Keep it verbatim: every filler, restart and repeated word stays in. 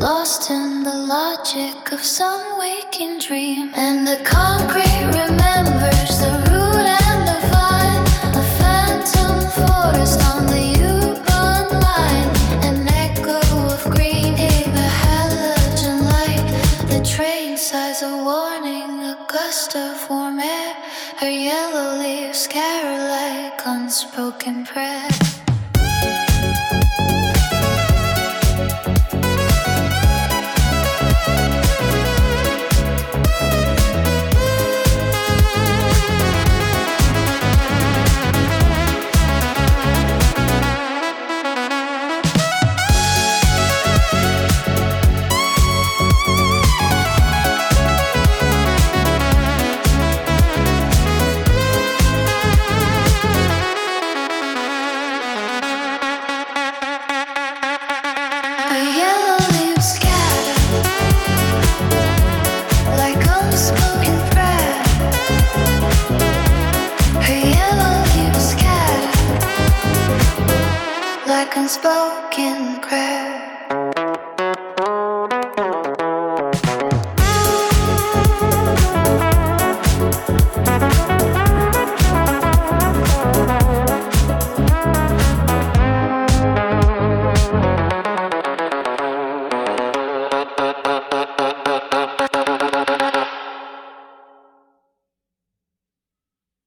lost in the logic of some waking dream. And the concrete remembers the root and the vine, a phantom forest on the U-Bahn line, an echo of green, hear the halogen light. The train sighs a warning, a gust of warm air, her yellow leaves scatter like unspoken prayer. Unspoken prayer.